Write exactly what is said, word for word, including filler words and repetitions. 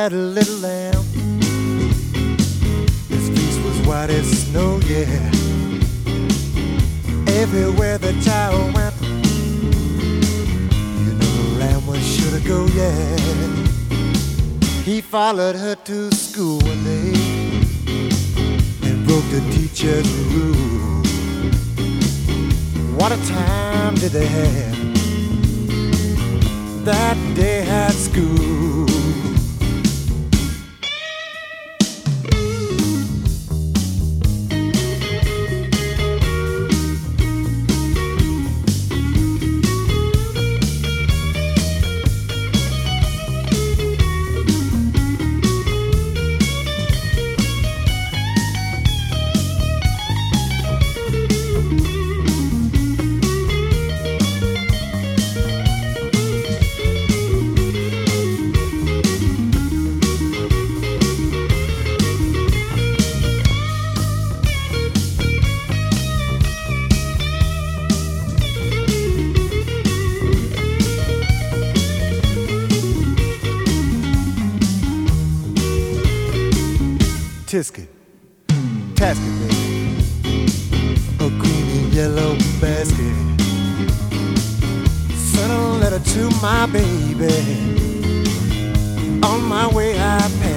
had a little lamb. His face was white as snow, yeah. Everywhere the child went, you know the lamb was sure to go, yeah. He followed her to school one day and broke the teacher's rule. What a time did they have that day at school. Tisket, tasket, baby, a green and yellow basket. Sent a letter to my baby. On my way I passed.